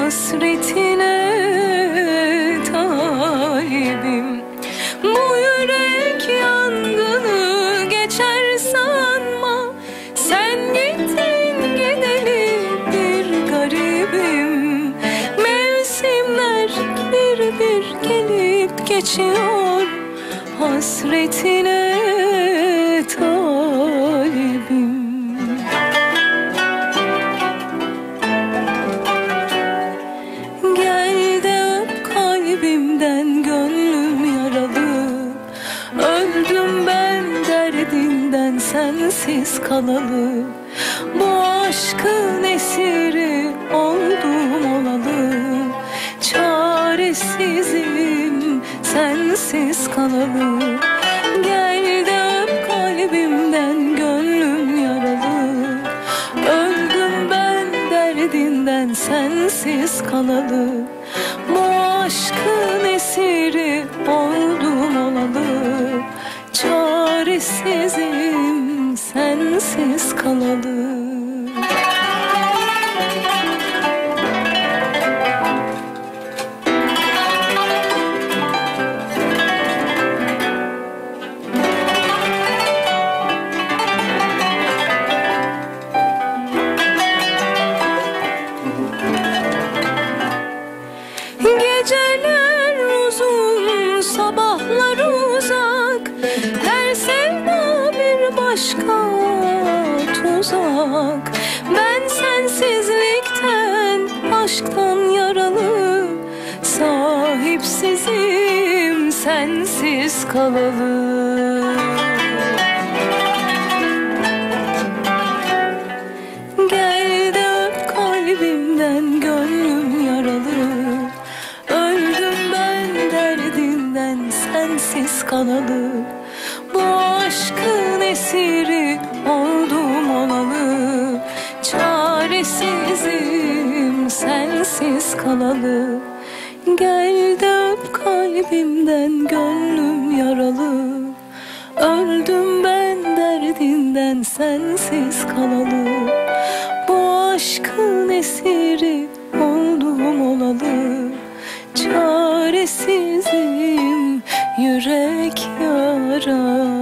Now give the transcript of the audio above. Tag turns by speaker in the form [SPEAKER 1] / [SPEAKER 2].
[SPEAKER 1] hasretine talibim. Bu yürek yangını geçer sanma, sen gittin gideli bir garibim. Mevsimler bir bir gelip geçiyor, hasretine talibim. Gel de öp kalbimden, gönlüm yaralı. Öldüm ben derdinden, sensiz kalalı. Bu aşkın esiri oldum olalı. Çaresizim sensiz kalalı. Gel de öp kalbimden, gönlüm yaralı. Öldüm ben derdinden, sensiz kalalı. Bu aşkın esiri oldum olalı. Çaresizim sensiz kalalı. Geceler uzun, sabahlar uzak. Her sevda bir başka tuzak. Ben sensizlikten, aşktan yaralı. Sahipsizim sensiz kalalı. Gel de öp kalbimden, gönlüm yaralı. Sensiz kalalı. Bu aşkın esiri oldum olalı. Çaresizim sensiz kalalı. Gel de öp kalbimden, gönlüm yaralı. Öldüm ben derdinden, sensiz kalalı. Bu aşkın esiri oldum olalı. Çaresizim yürek yara.